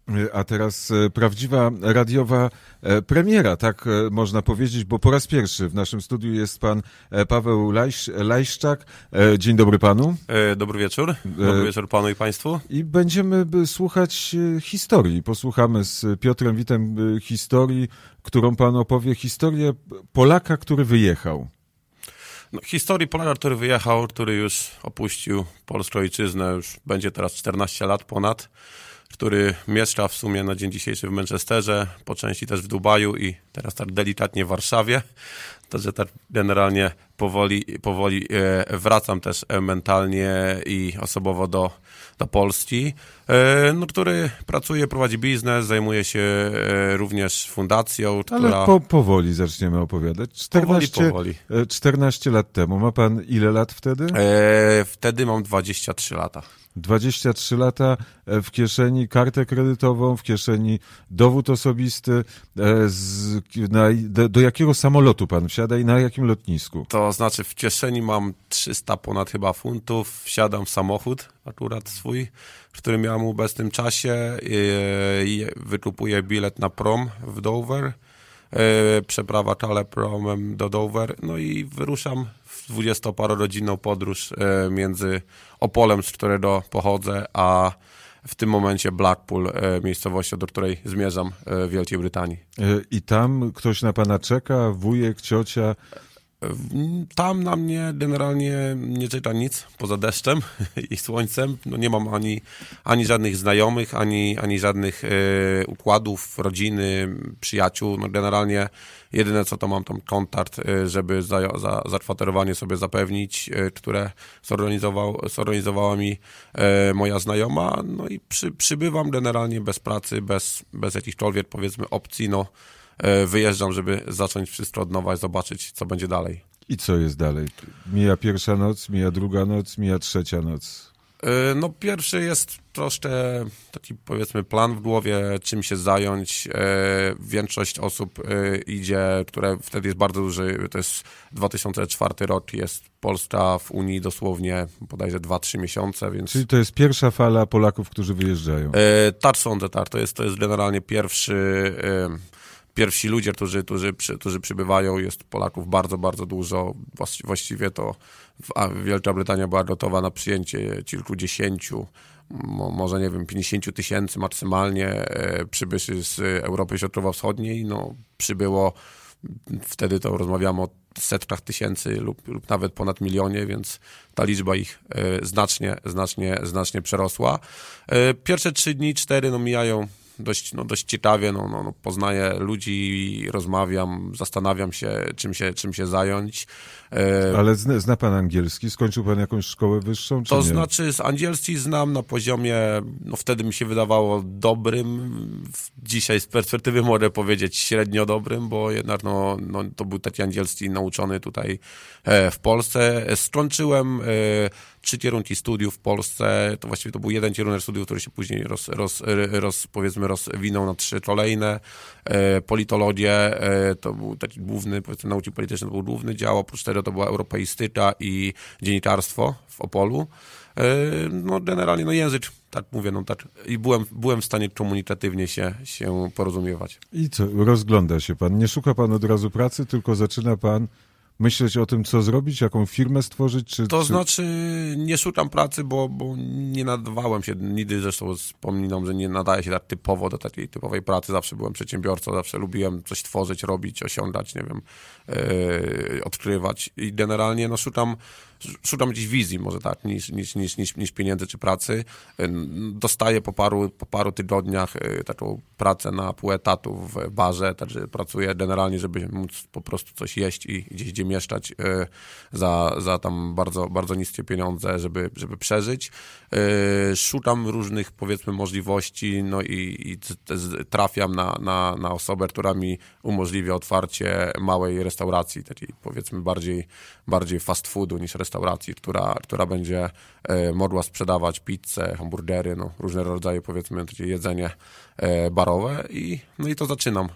A teraz prawdziwa radiowa premiera, tak można powiedzieć, bo po raz pierwszy w naszym studiu jest pan Paweł Lajszczak. Dzień dobry panu. Dobry wieczór. Dobry wieczór panu i państwu. I będziemy słuchać historii. Posłuchamy z Piotrem Witem historii, którą pan opowie. Historię Polaka, który wyjechał. Historii Polaka, który wyjechał, który już opuścił polską ojczyznę, już będzie teraz 14 lat ponad, który mieszka w sumie na dzień dzisiejszy w Manchesterze, po części też w Dubaju i teraz tak delikatnie w Warszawie. Także tak generalnie powoli wracam też mentalnie i osobowo do Polski, który pracuje, prowadzi biznes, zajmuje się również fundacją, która... Ale powoli zaczniemy opowiadać. Powoli. 14 lat temu. Ma pan ile lat wtedy? Wtedy mam 23 lata. 23 lata, w kieszeni kartę kredytową, w kieszeni dowód osobisty. Do jakiego samolotu pan wsiada i na jakim lotnisku? To znaczy w kieszeni mam 300 ponad chyba funtów, wsiadam w samochód, akurat swój, który miałem w obecnym czasie i wykupuję bilet na prom w Dover, przeprawa promem do Dover, no i wyruszam w 20-parogodzinną podróż między Opolem, z którego pochodzę, a w tym momencie Blackpool, miejscowością, do której zmierzam w Wielkiej Brytanii. I tam ktoś na pana czeka, wujek, ciocia? Tam na mnie generalnie nie czeka nic poza deszczem i słońcem. No nie mam ani żadnych znajomych, ani żadnych układów, rodziny, przyjaciół. No generalnie jedyne co to mam tam kontakt, żeby zakwaterowanie sobie zapewnić, które zorganizowała mi moja znajoma. No i przybywam generalnie bez pracy, bez jakichkolwiek powiedzmy opcji, no. Wyjeżdżam, żeby zacząć wszystko od nowa i zobaczyć, co będzie dalej. I co jest dalej? Mija pierwsza noc, mija druga noc, mija trzecia noc. No pierwszy jest troszkę taki powiedzmy plan w głowie, czym się zająć. Większość osób idzie, które wtedy jest bardzo duży, to jest 2004 rok, jest Polska w Unii dosłownie bodajże 2-3 miesiące, więc... Czyli to jest pierwsza fala Polaków, którzy wyjeżdżają? Tak sądzę, tak. To jest generalnie pierwsi ludzie, którzy przybywają, jest Polaków bardzo, bardzo dużo. Właściwie to Wielka Brytania była gotowa na przyjęcie kilkudziesięciu, może nie wiem, 50 tysięcy maksymalnie przybyszy z Europy Środkowo-Wschodniej. No, przybyło, wtedy to rozmawiamy o setkach tysięcy lub nawet ponad milionie, więc ta liczba ich znacznie przerosła. Pierwsze 3 dni, 4 mijają dość ciekawie, poznaję ludzi, rozmawiam, zastanawiam się, czym się zająć. Ale zna pan angielski? Skończył pan jakąś szkołę wyższą, czy to nie? znaczy angielski znam na poziomie, wtedy mi się wydawało dobrym, dzisiaj z perspektywy mogę powiedzieć średnio dobrym, bo jednak to był taki angielski nauczony tutaj w Polsce. Skończyłem 3 kierunki studiów w Polsce, to właściwie to był jeden kierunek studiów, który się później rozwinął na 3 kolejne. Politologię to był taki główny, powiedzmy nauki polityczne to był główny dział, oprócz tego to była europeistyka i dziennikarstwo w Opolu. Generalnie język, tak mówię, tak, i byłem w stanie komunikatywnie się porozumiewać. I co, rozgląda się pan, nie szuka pan od razu pracy, tylko zaczyna pan myśleć o tym, co zrobić, jaką firmę stworzyć? Znaczy, nie szukam pracy, bo nie nadawałem się, nigdy zresztą wspominam, że nie nadaję się tak typowo do takiej typowej pracy. Zawsze byłem przedsiębiorcą, zawsze lubiłem coś tworzyć, robić, osiągać, nie wiem, odkrywać. I generalnie szukam jakiejś wizji może tak, niż pieniędzy czy pracy. Dostaję po paru tygodniach taką pracę na pół etatu w barze, także pracuję generalnie, żeby móc po prostu coś jeść i gdzie mieszkać za tam bardzo, bardzo niskie pieniądze, żeby przeżyć. Szukam różnych powiedzmy możliwości, i trafiam na osobę, która mi umożliwia otwarcie małej restauracji, takiej powiedzmy bardziej fast foodu niż restauracji, która będzie mogła sprzedawać pizzę, hamburgery, różne rodzaje powiedzmy takie jedzenie barowe i to zaczynam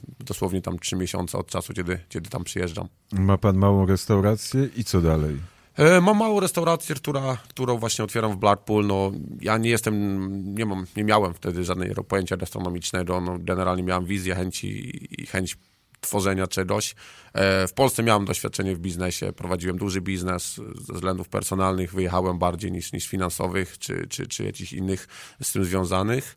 dosłownie tam 3 miesiące od czasu, kiedy tam przyjeżdżam. Ma pan małą restaurację i co dalej? Mam małą restaurację, którą właśnie otwieram w Blackpool. No, ja nie miałem wtedy żadnego pojęcia gastronomicznego. No, generalnie miałem wizję, chęć tworzenia czegoś. W Polsce miałem doświadczenie w biznesie, prowadziłem duży biznes, ze względów personalnych wyjechałem bardziej niż finansowych, czy jakichś innych z tym związanych.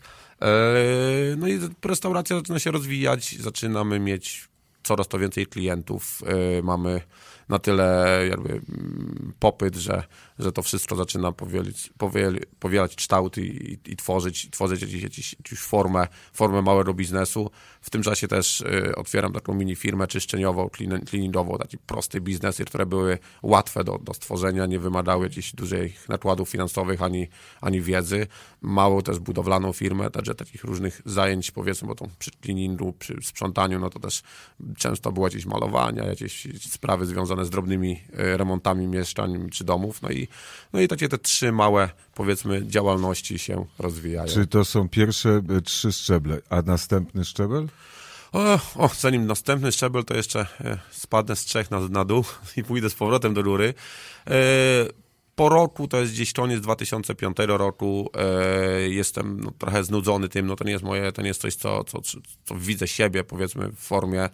No i restauracja zaczyna się rozwijać, zaczynamy mieć coraz to więcej klientów, mamy na tyle jakby popyt, że to wszystko zaczyna powielać kształt i tworzyć jakąś formę małego biznesu. W tym czasie też otwieram taką mini firmę czyszczeniową, cleaningową, takie proste biznesy, które były łatwe do stworzenia, nie wymagały jakichś dużych nakładów finansowych ani wiedzy. Małą też budowlaną firmę, także takich różnych zajęć, powiedzmy, bo to przy cleaningu, przy sprzątaniu, no to też często było jakieś malowania, jakieś sprawy związane z drobnymi remontami mieszkań czy domów. No i takie te 3 małe, powiedzmy, działalności się rozwijają. Czy to są pierwsze 3 szczeble, a następny szczebel? Zanim następny szczebel, to jeszcze spadnę z 3 na dół i pójdę z powrotem do góry. Po roku, to jest gdzieś koniec 2005 roku, jestem trochę znudzony tym, no to nie jest coś, co widzę siebie, powiedzmy, w formie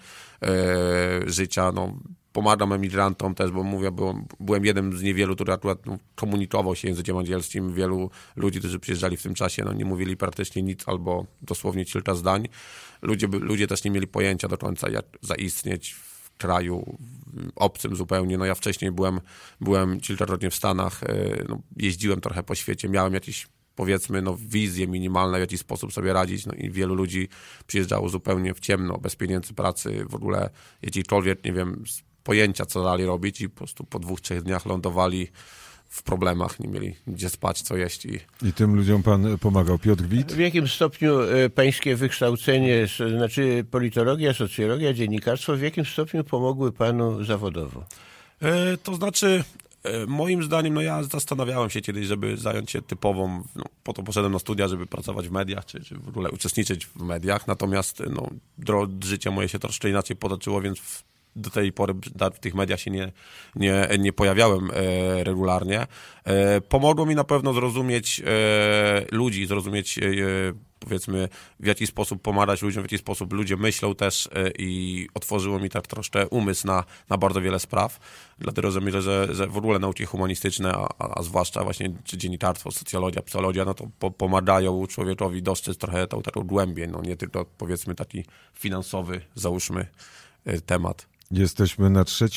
życia, no. Pomagam emigrantom też, bo mówię, byłem jednym z niewielu, który akurat komunikował się językiem angielskim. Wielu ludzi, którzy przyjeżdżali w tym czasie, nie mówili praktycznie nic albo dosłownie kilka zdań. Ludzie też nie mieli pojęcia do końca, jak zaistnieć w kraju obcym zupełnie. No ja wcześniej byłem kilkakrotnie w Stanach, jeździłem trochę po świecie, miałem jakieś, powiedzmy, wizje minimalne, w jaki sposób sobie radzić, i wielu ludzi przyjeżdżało zupełnie w ciemno, bez pieniędzy, pracy, w ogóle jakiejkolwiek, nie wiem, pojęcia, co dalej robić, i po prostu po 2-3 dniach lądowali w problemach, nie mieli gdzie spać, co jeść. I tym ludziom pan pomagał. Piotr Wit? W jakim stopniu pańskie wykształcenie, znaczy politologia, socjologia, dziennikarstwo, w jakim stopniu pomogły panu zawodowo? To znaczy, moim zdaniem, ja zastanawiałem się kiedyś, żeby zająć się typową, po to poszedłem na studia, żeby pracować w mediach, czy w ogóle uczestniczyć w mediach, natomiast życie moje się troszkę inaczej potoczyło, więc do tej pory w tych mediach się nie pojawiałem regularnie. Pomogło mi na pewno zrozumieć ludzi, powiedzmy, w jaki sposób pomagać ludziom, w jaki sposób ludzie myślą też, i otworzyło mi tak troszkę umysł na bardzo wiele spraw. Dlatego, że myślę, że w ogóle nauki humanistyczne, a zwłaszcza właśnie czy dziennikarstwo, socjologia, psychologia, to pomagają człowiekowi dostrzec trochę tą taką głębię, nie tylko, powiedzmy, taki finansowy, załóżmy, temat. Jesteśmy na 3.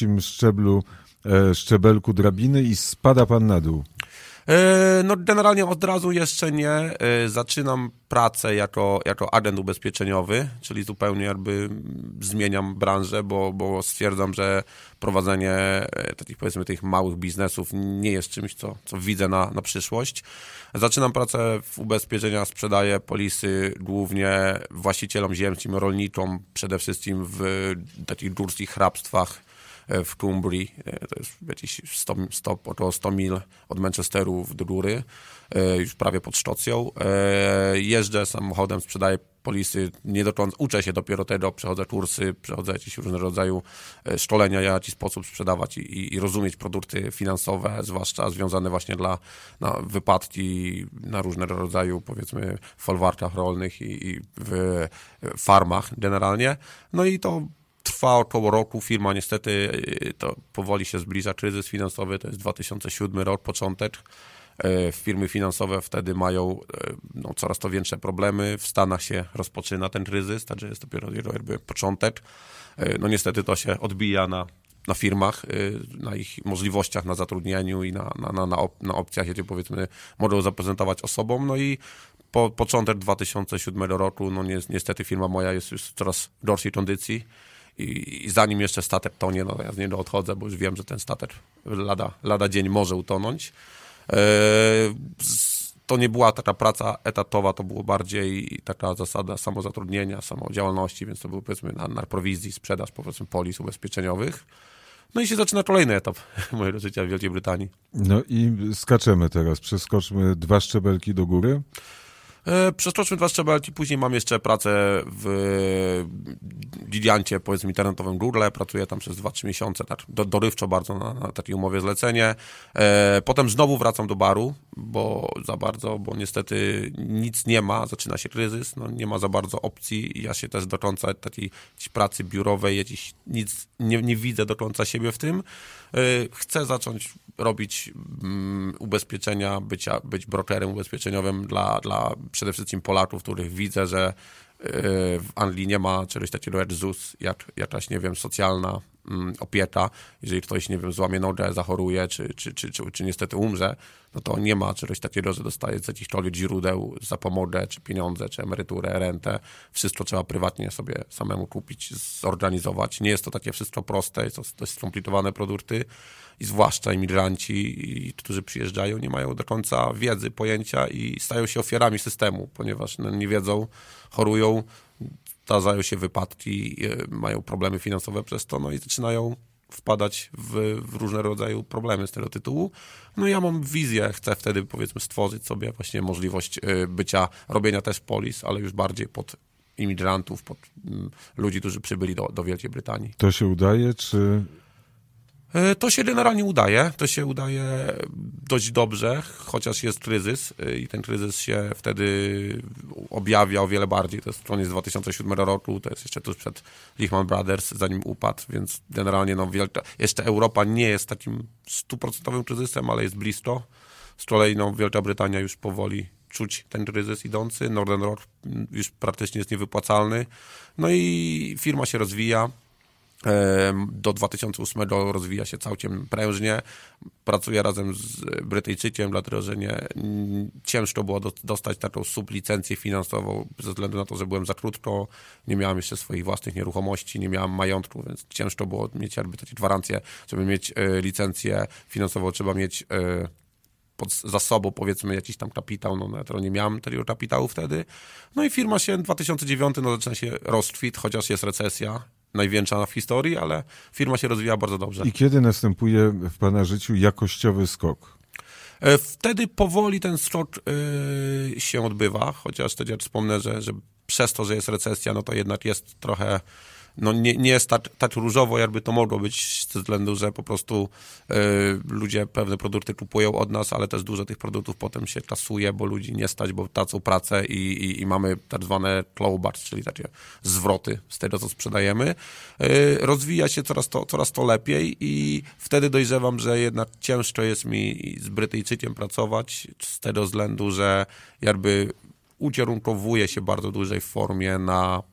szczebelku drabiny i spada pan na dół. Generalnie od razu jeszcze nie. Zaczynam pracę jako agent ubezpieczeniowy, czyli zupełnie jakby zmieniam branżę, bo stwierdzam, że prowadzenie takich, powiedzmy, tych małych biznesów nie jest czymś, co widzę na przyszłość. Zaczynam pracę w ubezpieczeniach, sprzedaję polisy głównie właścicielom ziemskim, rolnikom, przede wszystkim w takich górskich hrabstwach w Cumbrii, to jest jakieś około 100 mil od Manchesteru do góry, już prawie pod Szkocją. Jeżdżę samochodem, sprzedaję polisy, nie do końca, uczę się dopiero tego, przechodzę kursy, przechodzę jakieś różnego rodzaju szkolenia, w jaki sposób sprzedawać i rozumieć produkty finansowe, zwłaszcza związane właśnie na wypadki, na różnego rodzaju, powiedzmy, folwarkach rolnych i w farmach generalnie. No i to trwa około roku. Firma niestety to powoli się zbliża, kryzys finansowy, to jest 2007 rok, początek. Firmy finansowe wtedy mają coraz to większe problemy. W Stanach się rozpoczyna ten kryzys, także jest dopiero jakby początek. Niestety to się odbija na firmach, na ich możliwościach, na zatrudnieniu i na opcjach, jakie, powiedzmy, mogą zaprezentować osobom. I po początek 2007 roku, niestety firma moja jest już w coraz gorszej kondycji. I zanim jeszcze statek tonie, ja z niego odchodzę, bo już wiem, że ten statek lada dzień może utonąć. To nie była taka praca etatowa, to było bardziej taka zasada samozatrudnienia, samodziałalności, więc to był, powiedzmy, na prowizji, sprzedaż, powiedzmy, polis ubezpieczeniowych. I się zaczyna kolejny etap mojego życia w Wielkiej Brytanii. I skaczemy teraz, przeskoczmy 2 szczebelki do góry. Przeszliśmy 2 szczebelki, później mam jeszcze pracę w gigancie, powiedzmy, internetowym Google, pracuję tam przez 2-3 miesiące, tak dorywczo bardzo na takiej umowie zlecenie. Potem znowu wracam do baru, bo niestety nic nie ma, zaczyna się kryzys, no nie ma za bardzo opcji, ja się też do końca takiej pracy biurowej, nic nie widzę do końca siebie w tym. Chcę zacząć robić ubezpieczenia, być brokerem ubezpieczeniowym dla przede wszystkim Polaków, których widzę, że w Anglii nie ma czegoś takiego jak ZUS, jakaś, nie wiem, socjalna opieka. Jeżeli ktoś, nie wiem, złamie nogę, zachoruje, czy niestety umrze, no to nie ma czegoś takiego, że dostaje z jakichkolwiek źródeł zapomogę, czy pieniądze, czy emeryturę, rentę. Wszystko trzeba prywatnie sobie samemu kupić, zorganizować. Nie jest to takie wszystko proste, jest to dość skomplikowane produkty i zwłaszcza imigranci, którzy przyjeżdżają, nie mają do końca wiedzy, pojęcia i stają się ofiarami systemu, ponieważ nie wiedzą, chorują, zdarzają się wypadki, mają problemy finansowe przez to, no i zaczynają wpadać w różne rodzaje problemy z tego tytułu. No ja mam wizję, chcę wtedy, powiedzmy, stworzyć sobie właśnie możliwość robienia też polis, ale już bardziej pod imigrantów, pod ludzi, którzy przybyli do Wielkiej Brytanii. To się udaje, czy... To się generalnie udaje, dość dobrze, chociaż jest kryzys i ten kryzys się wtedy objawia o wiele bardziej. To jest koniec 2007 roku, to jest jeszcze tuż przed Lehman Brothers, zanim upadł, więc generalnie jeszcze Europa nie jest takim 100% kryzysem, ale jest blisko. Z kolei Wielka Brytania już powoli czuć ten kryzys idący, Northern Rock już praktycznie jest niewypłacalny, no i firma się rozwija. Do 2008 rozwija się całkiem prężnie. Pracuję razem z Brytyjczykiem, dlatego że ciężko było dostać taką sublicencję finansową ze względu na to, że byłem za krótko, nie miałem jeszcze swoich własnych nieruchomości, nie miałem majątku, więc ciężko było mieć jakby takie gwarancje. Żeby mieć licencję finansową, trzeba mieć za sobą, powiedzmy, jakiś tam kapitał, no ja nie miałem tego kapitału wtedy. No i firma się 2009, zaczyna się rozkwit, chociaż jest recesja, największa w historii, ale firma się rozwija bardzo dobrze. I kiedy następuje w pana życiu jakościowy skok? Wtedy powoli ten skok się odbywa, chociaż wtedy wspomnę, że przez to, że jest recesja, no to jednak jest trochę, nie jest tak różowo, jakby to mogło być, ze względu, że po prostu ludzie pewne produkty kupują od nas, ale też dużo tych produktów potem się kasuje, bo ludzi nie stać, bo tracą pracę i mamy tak zwane clawbacks, czyli takie zwroty z tego, co sprzedajemy. Rozwija się coraz to lepiej i wtedy dojrzewam, że jednak ciężko jest mi z Brytyjczykiem pracować, z tego względu, że jakby ukierunkowuje się bardzo dużej formie na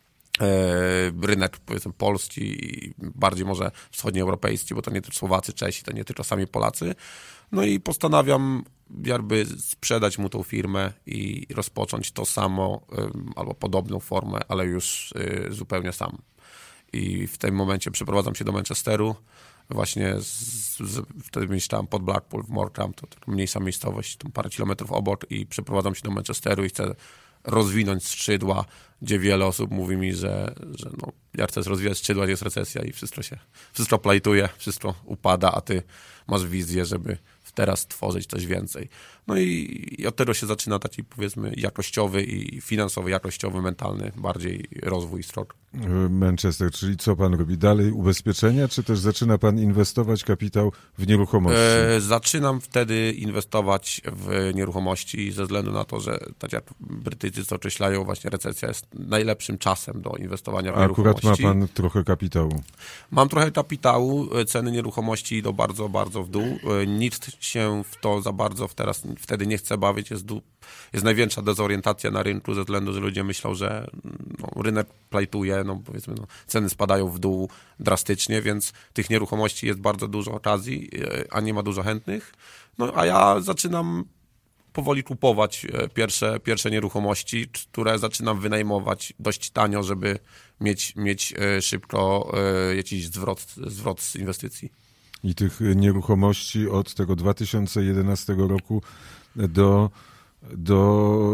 rynek, powiedzmy, polski i bardziej może wschodnioeuropejski, bo to nie tylko Słowacy, Czesi, to nie tylko sami Polacy. No i postanawiam jakby sprzedać mu tą firmę i rozpocząć to samo albo podobną formę, ale już zupełnie sam. I w tym momencie przeprowadzam się do Manchesteru, właśnie wtedy mieszkałem pod Blackpool w Morecambe, to mniejsza miejscowość, tam parę kilometrów obok, i przeprowadzam się do Manchesteru i chcę rozwinąć skrzydła, gdzie wiele osób mówi mi, że ja chcę rozwijać skrzydła, jest recesja i wszystko plajtuje, wszystko upada, a ty masz wizję, żeby teraz tworzyć coś więcej. No i od tego się zaczyna taki, powiedzmy, jakościowy i finansowy, jakościowy, mentalny bardziej rozwój skok. Manchester, czyli co pan robi? Dalej ubezpieczenia, czy też zaczyna pan inwestować kapitał w nieruchomości? Zaczynam wtedy inwestować w nieruchomości ze względu na to, że tak jak Brytyjczycy to określają, właśnie recesja jest najlepszym czasem do inwestowania w nieruchomości. Akurat ma pan trochę kapitału. Mam trochę kapitału, ceny nieruchomości idą bardzo, bardzo w dół. Nikt się w to za bardzo wtedy nie chce bawić, jest największa dezorientacja na rynku ze względu, że ludzie myślą, że rynek plajtuje, powiedzmy, ceny spadają w dół drastycznie, więc tych nieruchomości jest bardzo dużo okazji, a nie ma dużo chętnych. A ja zaczynam powoli kupować pierwsze nieruchomości, które zaczynam wynajmować dość tanio, żeby mieć szybko jakiś zwrot z inwestycji. I tych nieruchomości od tego 2011 roku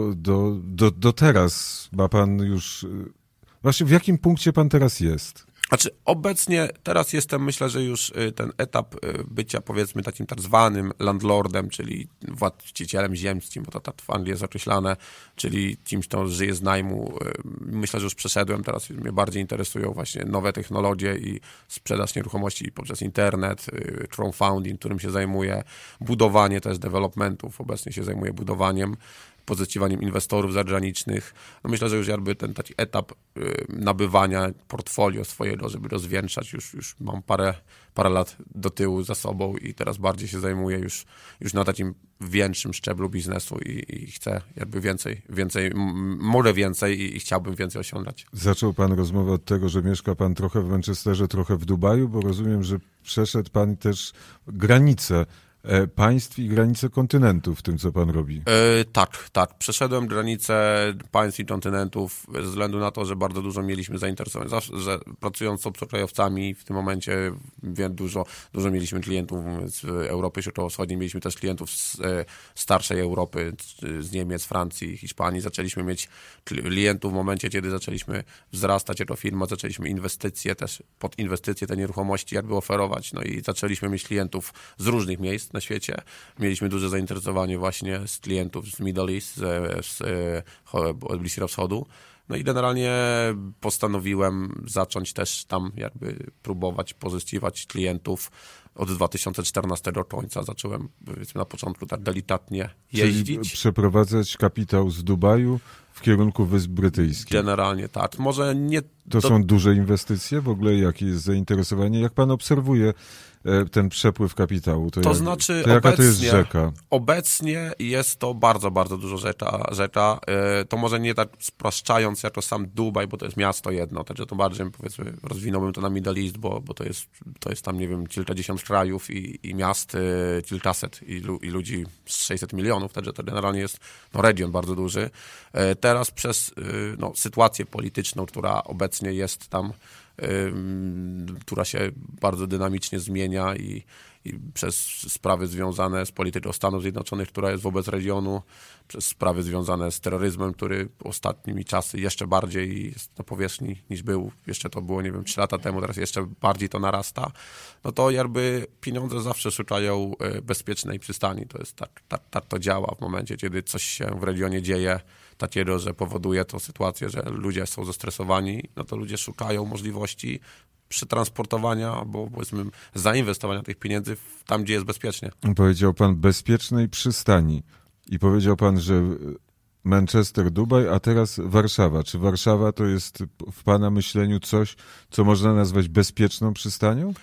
do teraz ma pan już... Właśnie w jakim punkcie pan teraz jest? Znaczy obecnie, teraz jestem, myślę, że już ten etap bycia, powiedzmy, takim tak zwanym landlordem, czyli właścicielem ziemskim, bo to tak w Anglii jest określane, czyli kimś, kto żyje z najmu. Myślę, że już przeszedłem, teraz mnie bardziej interesują właśnie nowe technologie i sprzedaż nieruchomości poprzez internet, crowdfunding, którym się zajmuję, budowanie też developmentów, obecnie się zajmuję budowaniem, pozyskiwaniem inwestorów zagranicznych. No myślę, że już jakby ten taki etap nabywania portfolio swojego, żeby rozwieńczać, już mam parę lat do tyłu za sobą i teraz bardziej się zajmuję już na takim większym szczeblu biznesu i chcę jakby może więcej i chciałbym więcej osiągać. Zaczął pan rozmowę od tego, że mieszka pan trochę w Manchesterze, trochę w Dubaju, bo rozumiem, że przeszedł pan też granice państw i granice kontynentów w tym, co pan robi. Tak. Przeszedłem granice państw i kontynentów ze względu na to, że bardzo dużo mieliśmy zainteresowań. Zawsze, że pracując z obcokrajowcami w tym momencie dużo mieliśmy klientów z Europy Środkowo-Wschodniej, mieliśmy też klientów z starszej Europy, z Niemiec, Francji, Hiszpanii. Zaczęliśmy mieć klientów w momencie, kiedy zaczęliśmy wzrastać jako firma, zaczęliśmy inwestycje też, pod inwestycje te nieruchomości jakby oferować, no i zaczęliśmy mieć klientów z różnych miejsc na świecie. Mieliśmy duże zainteresowanie właśnie z klientów z Middle East, od Bliskiego Wschodu. No i generalnie postanowiłem zacząć też tam jakby próbować pozyskiwać klientów. Od 2014 końca zacząłem, powiedzmy, na początku tak delikatnie jeździć. Czyli przeprowadzać kapitał z Dubaju w kierunku Wysp Brytyjskich. Generalnie tak. Może nie... To są duże inwestycje? W ogóle jakie jest zainteresowanie? Jak pan obserwuje ten przepływ kapitału? To znaczy jaka to jest rzeka? Obecnie jest to bardzo, bardzo dużo rzeka. To może nie tak spraszczając jako sam Dubaj, bo to jest miasto jedno, także to bardziej, powiedzmy, rozwinąłbym to na Middle East, bo to jest tam, nie wiem, kilkadziesiąt krajów i miast, kilkaset i ludzi z 600 milionów, także to generalnie jest region bardzo duży. Teraz przez sytuację polityczną, która obecnie jest tam, która się bardzo dynamicznie zmienia i przez sprawy związane z polityką Stanów Zjednoczonych, która jest wobec regionu, przez sprawy związane z terroryzmem, który ostatnimi czasy jeszcze bardziej jest na powierzchni niż był. Jeszcze to było, nie wiem, 3 lata temu, teraz jeszcze bardziej to narasta. No to jakby pieniądze zawsze szukają bezpiecznej przystani. To jest tak to działa w momencie, kiedy coś się w regionie dzieje takiego, że powoduje to sytuację, że ludzie są zestresowani, no to ludzie szukają możliwości przetransportowania, bo powiedzmy zainwestowania tych pieniędzy tam, gdzie jest bezpiecznie. Powiedział pan bezpiecznej przystani i powiedział pan, że Manchester, Dubaj, a teraz Warszawa. Czy Warszawa to jest w pana myśleniu coś, co można nazwać bezpieczną przystanią?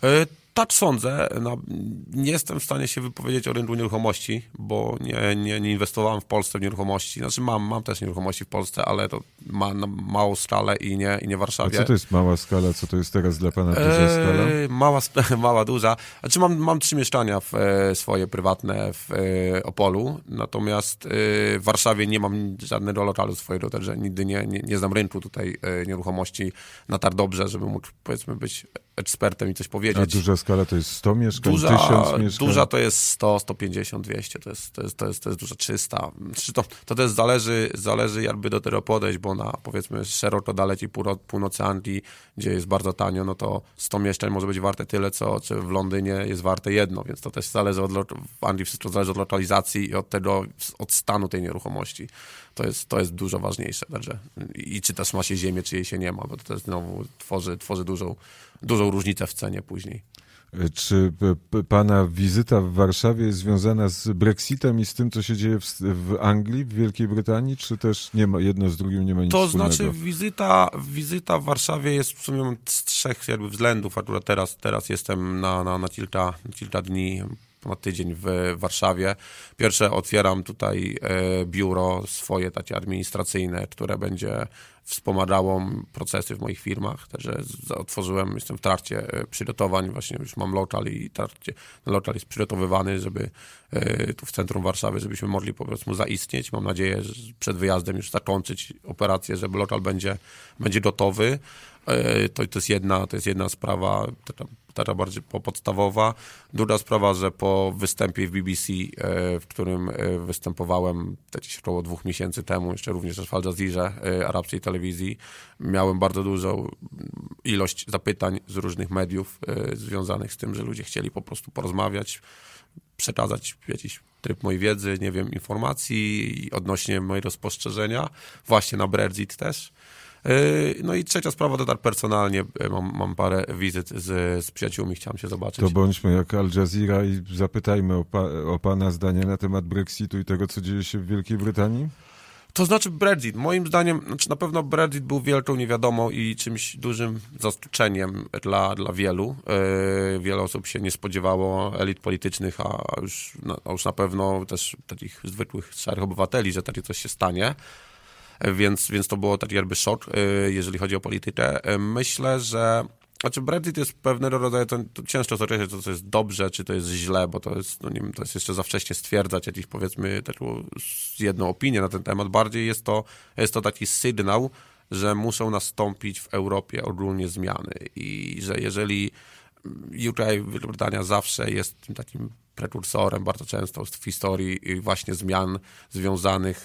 Tak sądzę. Nie jestem w stanie się wypowiedzieć o rynku nieruchomości, bo nie inwestowałem w Polsce w nieruchomości. Znaczy mam też nieruchomości w Polsce, ale to ma na małą skalę i nie w Warszawie. A co to jest mała skala? Co to jest teraz dla pana duża skala? Mała, duża. Znaczy mam 3 mieszkania swoje prywatne w Opolu, natomiast w Warszawie nie mam żadnego lokalu swojego, także nigdy nie znam rynku tutaj nieruchomości na tak dobrze, żeby mógł, powiedzmy, być ekspertem i coś powiedzieć. A duża skala to jest 100 mieszkań, 1000 mieszkań? Duża to jest 100, 150, 200, to jest duża 300. To też zależy jakby do tego podejść, bo na, powiedzmy, szeroko daleki północy Anglii, gdzie jest bardzo tanio, no to 100 mieszkań może być warte tyle, co w Londynie jest warte jedno, więc to też zależy w Anglii wszystko zależy od lokalizacji i od stanu tej nieruchomości. To jest dużo ważniejsze. Także. I czy też ma się ziemię, czy jej się nie ma, bo to też znowu tworzy dużą różnicę w cenie później. Czy pana wizyta w Warszawie jest związana z Brexitem i z tym, co się dzieje w Anglii, w Wielkiej Brytanii, czy też nie ma, jedno z drugim nie ma nic wspólnego? To znaczy wizyta w Warszawie jest w sumie z 3 jakby względów. Akurat teraz jestem na kilka dni, ponad tydzień w Warszawie. Pierwsze, otwieram tutaj biuro swoje takie administracyjne, które będzie wspomagało procesy w moich firmach. Także jestem w trakcie przygotowań, właśnie już mam lokal i lokal jest przygotowywany, żeby tu w centrum Warszawy, żebyśmy mogli po prostu zaistnieć. Mam nadzieję, że przed wyjazdem już zakończyć operację, żeby lokal będzie gotowy. To jest jedna sprawa, taka bardziej podstawowa. Druga sprawa, że po występie w BBC, w którym występowałem gdzieś około 2 miesięcy temu, jeszcze również w Al Jazeera, arabskiej telewizji, miałem bardzo dużą ilość zapytań z różnych mediów związanych z tym, że ludzie chcieli po prostu porozmawiać, przekazać jakiś tryb mojej wiedzy, nie wiem, informacji odnośnie mojego spostrzeżenia, właśnie na Brexit też. No i trzecia sprawa, to tak personalnie mam parę wizyt z przyjaciółmi, chciałem się zobaczyć. To bądźmy jak Al Jazeera i zapytajmy o pana zdanie na temat Brexitu i tego, co dzieje się w Wielkiej Brytanii. To znaczy Brexit, moim zdaniem, na pewno Brexit był wielką niewiadomą i czymś dużym zaskoczeniem dla wielu. Wiele osób się nie spodziewało, elit politycznych, a już na pewno też takich zwykłych, szarych obywateli, że takie coś się stanie. Więc to było taki jakby szok, jeżeli chodzi o politykę. Myślę, że Brexit jest pewnego rodzaju, to ciężko określić, czy to jest dobrze, czy to jest źle, bo to jest, nie wiem, to jest jeszcze za wcześnie stwierdzać jakąś, powiedzmy, taką jedną opinię na ten temat. Bardziej jest to taki sygnał, że muszą nastąpić w Europie ogólnie zmiany i że jeżeli UK, Wielka Brytania zawsze jest tym takim prekursorem bardzo często w historii właśnie zmian związanych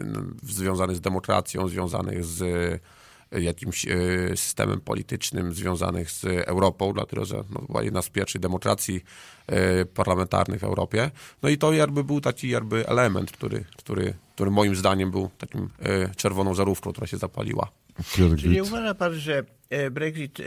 z demokracją, związanych z jakimś systemem politycznym, związanych z Europą, dlatego że była jedna z pierwszych demokracji parlamentarnych w Europie. No i to jakby był taki jakby element, który moim zdaniem był takim czerwoną żarówką, która się zapaliła. Czy nie uważa pan, że Brexit,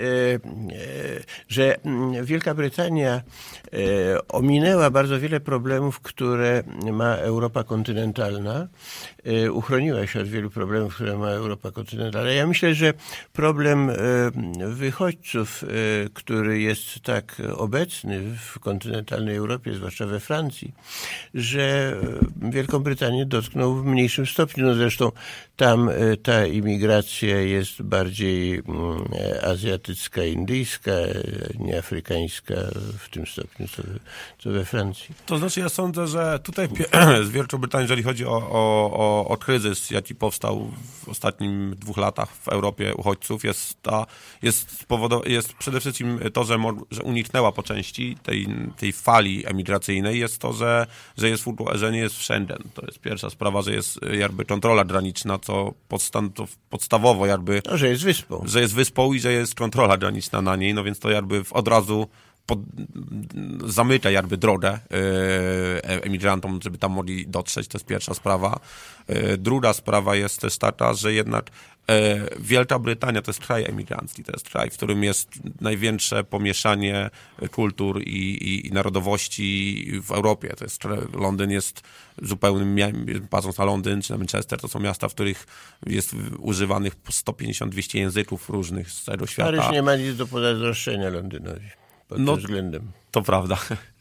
że Wielka Brytania ominęła bardzo wiele problemów, które ma Europa kontynentalna, uchroniła się od wielu problemów, które ma Europa kontynentalna. Ja myślę, że problem wychodźców, który jest tak obecny w kontynentalnej Europie, zwłaszcza we Francji, że Wielką Brytanię dotknął w mniejszym stopniu. No zresztą tam ta imigracja jest bardziej azjatycka, indyjska, nie afrykańska w tym stopniu, co we Francji. To znaczy ja sądzę, że tutaj z Wielką Brytanią, jeżeli chodzi o kryzys, jaki powstał w ostatnich 2 latach w Europie uchodźców, jest przede wszystkim to, że uniknęła po części tej fali emigracyjnej, jest to, że nie jest w Schengen. To jest pierwsza sprawa, że jest jakby kontrola graniczna, co podstawowo jakby... No, że jest wyspą. Że jest wyspą i że jest kontrola graniczna na niej, no więc to jakby od razu zamyka jakby drogę emigrantom, żeby tam mogli dotrzeć. To jest pierwsza sprawa. Druga sprawa jest też taka, że jednak Wielka Brytania to jest kraj emigrancki, to jest kraj, w którym jest największe pomieszanie kultur i narodowości w Europie. To jest, Londyn jest zupełnym, patrząc na Londyn czy na Manchester, to są miasta, w których jest używanych 150-200 języków różnych z całego świata. Paryż nie ma nic do pozazdroszczenia Londynowi pod tym względem. To prawda.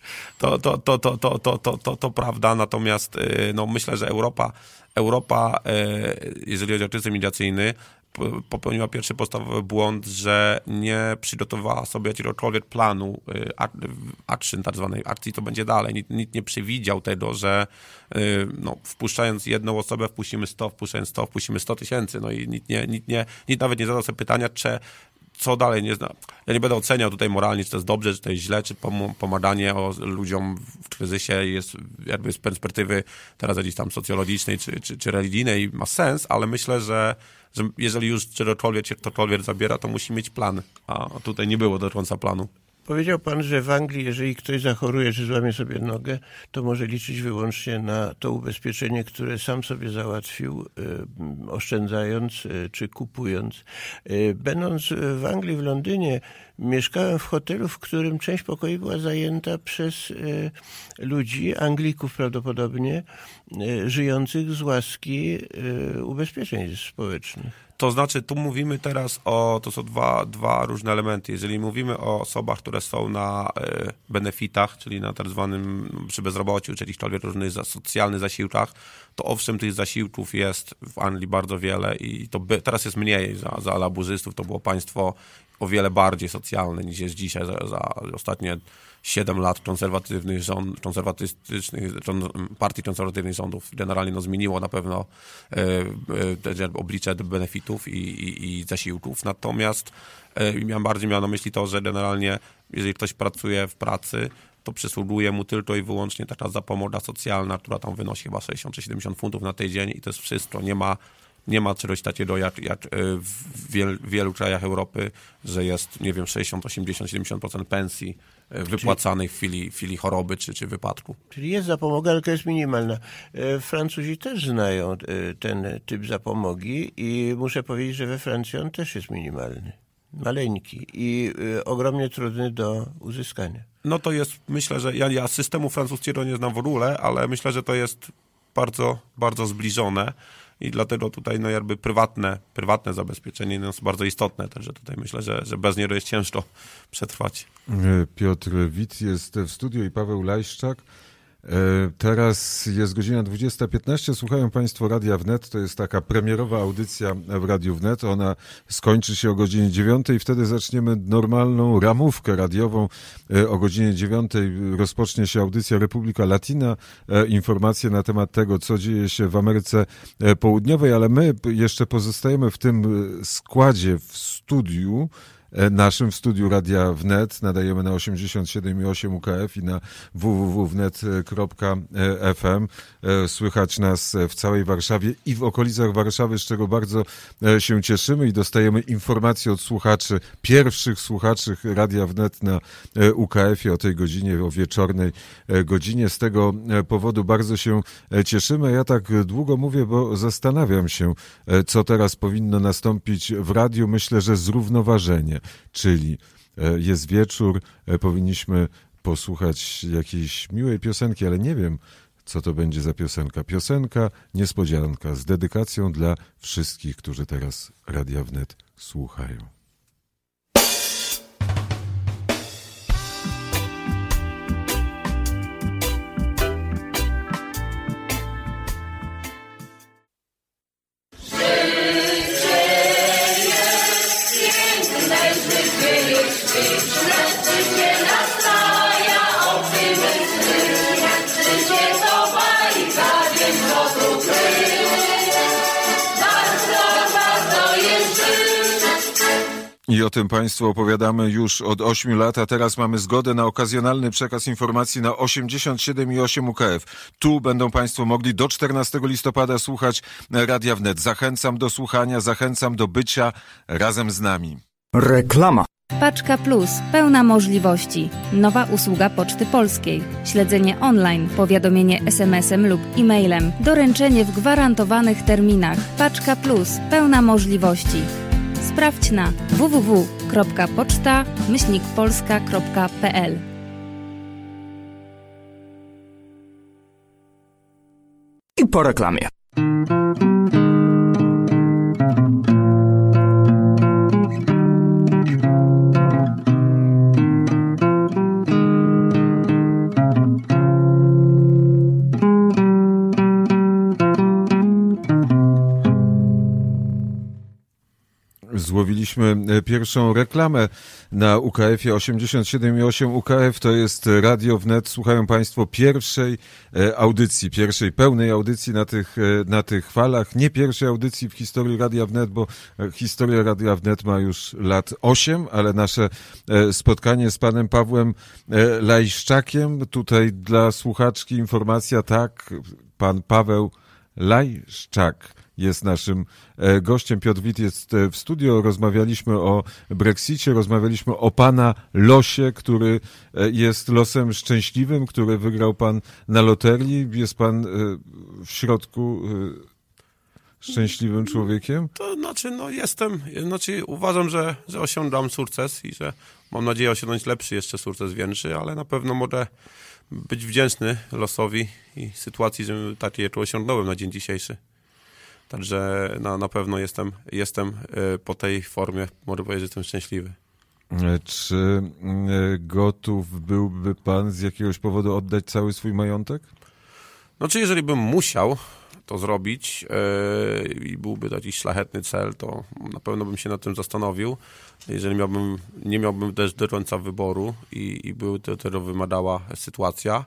To prawda, natomiast no, myślę, że Europa, jeżeli chodzi o kryzys migracyjny, popełniła pierwszy podstawowy błąd, że nie przygotowała sobie jakiegokolwiek planu action, tak zwanej akcji, to będzie dalej. Nikt nie przewidział tego, że no, wpuszczając jedną osobę wpuścimy 100, wpuszczając 100 wpuścimy 100 000. No i nikt nawet nie zadał sobie pytania, co dalej, nie znam. Ja nie będę oceniał tutaj moralnie, czy to jest dobrze, czy to jest źle, czy pomaganie ludziom w kryzysie jest jakby z perspektywy teraz jakiejś tam socjologicznej, czy religijnej ma sens, ale myślę, że jeżeli już czegokolwiek się ktokolwiek zabiera, to musi mieć plan, a tutaj nie było do końca planu. Powiedział pan, że w Anglii, jeżeli ktoś zachoruje czy złamie sobie nogę, to może liczyć wyłącznie na to ubezpieczenie, które sam sobie załatwił, oszczędzając czy kupując. Będąc w Anglii, w Londynie, mieszkałem w hotelu, w którym część pokoi była zajęta przez ludzi, Anglików prawdopodobnie, żyjących z łaski ubezpieczeń społecznych. To znaczy, tu mówimy teraz to są dwa różne elementy. Jeżeli mówimy o osobach, które są na benefitach, czyli na tak zwanym przy bezrobociu, czy jakichkolwiek różnych socjalnych zasiłkach, to owszem, tych zasiłków jest w Anglii bardzo wiele i teraz jest mniej za laburzystów. To było państwo o wiele bardziej socjalne niż jest dzisiaj za ostatnie 7 lat partii konserwatywnych rządów generalnie zmieniło na pewno oblicze benefitów i zasiłków. Natomiast Bardziej miałem na myśli to, że generalnie jeżeli ktoś pracuje w pracy, to przysługuje mu tylko i wyłącznie taka zapomoga socjalna, która tam wynosi chyba 60 czy 70 funtów na tydzień i to jest wszystko. Nie ma czegoś takiego jak w wielu krajach Europy, że jest, nie wiem, 60, 80, 70% pensji wypłacanej w chwili choroby czy wypadku. Czyli jest zapomoga, ale to jest minimalna. Francuzi też znają ten typ zapomogi i muszę powiedzieć, że we Francji on też jest minimalny. Maleńki i ogromnie trudny do uzyskania. No to jest, myślę, że ja systemu francuskiego nie znam w ogóle, ale myślę, że to jest bardzo, bardzo zbliżone i dlatego tutaj jakby prywatne zabezpieczenie jest bardzo istotne, także tutaj myślę, że bez niego jest ciężko przetrwać. Piotr Wit jest w studiu i Paweł Lajszczak. Teraz jest godzina 20:15. Słuchają Państwo Radia Wnet. To jest taka premierowa audycja w Radiu Wnet. Ona skończy się o godzinie 9 i wtedy zaczniemy normalną ramówkę radiową. O godzinie 9 rozpocznie się audycja Republika Latina. Informacje na temat tego, co dzieje się w Ameryce Południowej, ale my jeszcze pozostajemy w tym składzie w studiu. Naszym w studiu Radia Wnet nadajemy na 87,8 UKF i na www.wnet.fm. Słychać nas w całej Warszawie i w okolicach Warszawy, z czego bardzo się cieszymy i dostajemy informacje od słuchaczy, pierwszych słuchaczy Radia Wnet na UKF-ie o tej godzinie, o wieczornej godzinie. Z tego powodu bardzo się cieszymy. Ja tak długo mówię, bo zastanawiam się, co teraz powinno nastąpić w radiu. Myślę, że zrównoważenie. Czyli jest wieczór, powinniśmy posłuchać jakiejś miłej piosenki, ale nie wiem, co to będzie za piosenka. Piosenka niespodzianka z dedykacją dla wszystkich, którzy teraz Radia Wnet słuchają. I o tym Państwu opowiadamy już od 8 lat, a teraz mamy zgodę na okazjonalny przekaz informacji na 87,8 UKF. Tu będą Państwo mogli do 14 listopada słuchać Radia Wnet. Zachęcam do słuchania, zachęcam do bycia razem z nami. Reklama. Paczka Plus. Pełna możliwości. Nowa usługa Poczty Polskiej. Śledzenie online, powiadomienie SMS-em lub e-mailem. Doręczenie w gwarantowanych terminach. Paczka Plus. Pełna możliwości. Sprawdź na www.poczta-polska.pl. I po reklamie. Złowiliśmy pierwszą reklamę na UKF-ie 87,8 UKF. To jest Radio Wnet. Słuchają Państwo pierwszej audycji, pierwszej pełnej audycji na tych falach. Nie pierwszej audycji w historii Radia Wnet, bo historia Radia Wnet ma już lat 8, ale nasze spotkanie z panem Pawłem Lajszczakiem. Tutaj dla słuchaczki informacja, tak, pan Paweł Lajszczak jest naszym gościem. Piotr Wit jest w studio. Rozmawialiśmy o Brexicie, rozmawialiśmy o pana losie, który jest losem szczęśliwym, który wygrał pan na loterii. Jest pan w środku szczęśliwym człowiekiem? To znaczy, uważam, że osiągam sukces i że mam nadzieję osiągnąć lepszy jeszcze sukces, większy, ale na pewno mogę być wdzięczny losowi i sytuacji, że takie osiągnąłem na dzień dzisiejszy. Także na pewno jestem po tej formie, mogę powiedzieć, że jestem szczęśliwy. Czy gotów byłby pan z jakiegoś powodu oddać cały swój majątek? Znaczy, jeżeli bym musiał to zrobić i byłby taki szlachetny cel, to na pewno bym się nad tym zastanowił. Jeżeli nie miałbym też do końca wyboru i by tego wymagała sytuacja,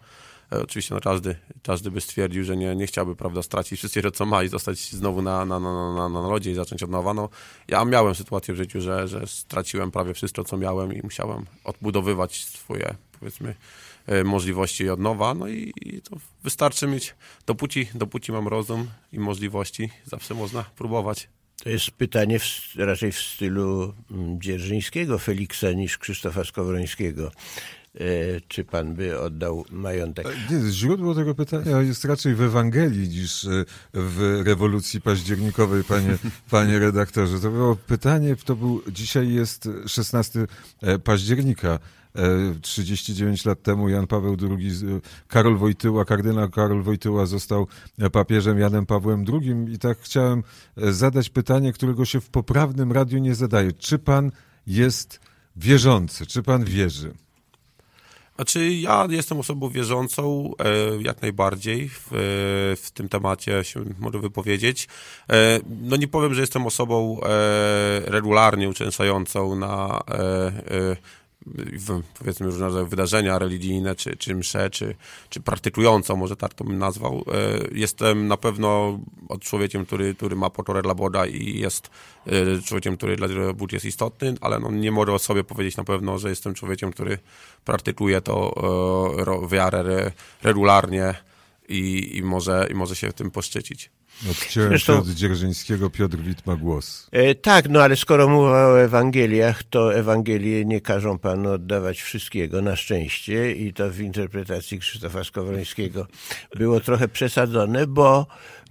Oczywiście każdy by stwierdził, że nie chciałby, prawda, stracić wszystkiego, co ma i zostać znowu na lodzie i zacząć od nowa. No, ja miałem sytuację w życiu, że straciłem prawie wszystko, co miałem i musiałem odbudowywać swoje, powiedzmy, możliwości od nowa, no i to wystarczy mieć, dopóki mam rozum i możliwości, zawsze można próbować. To jest pytanie raczej w stylu Dzierżyńskiego, Feliksa, niż Krzysztofa Skowrońskiego. Czy pan by oddał majątek? Nie, źródło tego pytania jest raczej w Ewangelii niż w rewolucji październikowej, panie redaktorze. To było pytanie, dzisiaj jest 16 października. 39 lat temu Jan Paweł II, kardynał Karol Wojtyła został papieżem Janem Pawłem II i tak chciałem zadać pytanie, którego się w poprawnym radiu nie zadaje. Czy pan jest wierzący? Czy pan wierzy? Znaczy, ja jestem osobą wierzącą, jak najbardziej w tym temacie się mogę wypowiedzieć. No nie powiem, że jestem osobą regularnie uczęszczającą na powiedzmy różne rodzaje wydarzenia religijne, czy msze, czy praktykującą, może tak to bym nazwał. Jestem na pewno człowiekiem, który ma pokorę dla Boga i jest człowiekiem, dla którego Bóg jest istotny, ale no nie mogę o sobie powiedzieć na pewno, że jestem człowiekiem, który praktykuje to wiarę regularnie i może się tym poszczycić. Odciąłem się od Dzierżyńskiego, Piotr Wit ma głos. Tak, no ale skoro mowa o Ewangeliach, to Ewangelie nie każą panu oddawać wszystkiego, na szczęście, i to w interpretacji Krzysztofa Skowrońskiego było trochę przesadzone, bo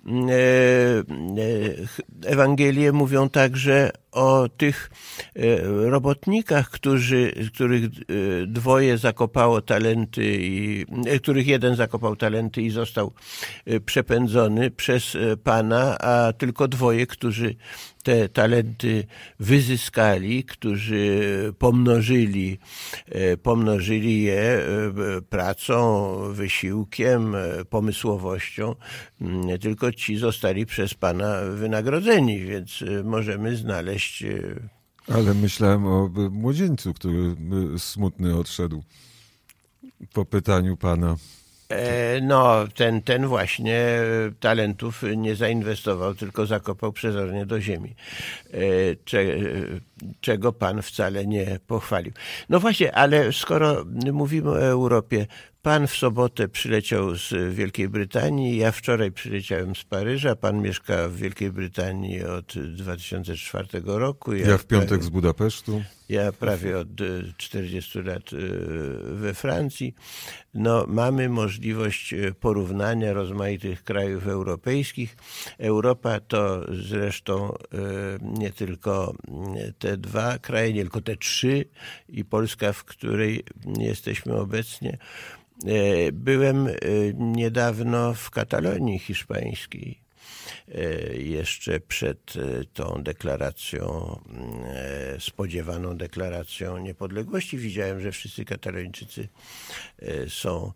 Ewangelie mówią także o tych robotnikach, których dwoje zakopało talenty których jeden zakopał talenty i został przepędzony przez Pana, a tylko dwoje, którzy te talenty wyzyskali, którzy pomnożyli je pracą, wysiłkiem, pomysłowością, tylko ci zostali przez Pana wynagrodzeni, więc możemy znaleźć. Ale myślałem o młodzieńcu, który smutny odszedł po pytaniu Pana. No, ten właśnie talentów nie zainwestował, tylko zakopał przezornie do ziemi, czego Pan wcale nie pochwalił. No właśnie, ale skoro mówimy o Europie, pan w sobotę przyleciał z Wielkiej Brytanii, ja wczoraj przyleciałem z Paryża, pan mieszka w Wielkiej Brytanii od 2004 roku. Ja w piątek z Budapesztu. Ja prawie od 40 lat we Francji. No, mamy możliwość porównania rozmaitych krajów europejskich. Europa to zresztą nie tylko te dwa kraje, nie tylko te trzy i Polska, w której jesteśmy obecnie. Byłem niedawno w Katalonii hiszpańskiej, jeszcze przed tą deklaracją, spodziewaną deklaracją niepodległości. Widziałem, że wszyscy Katalończycy są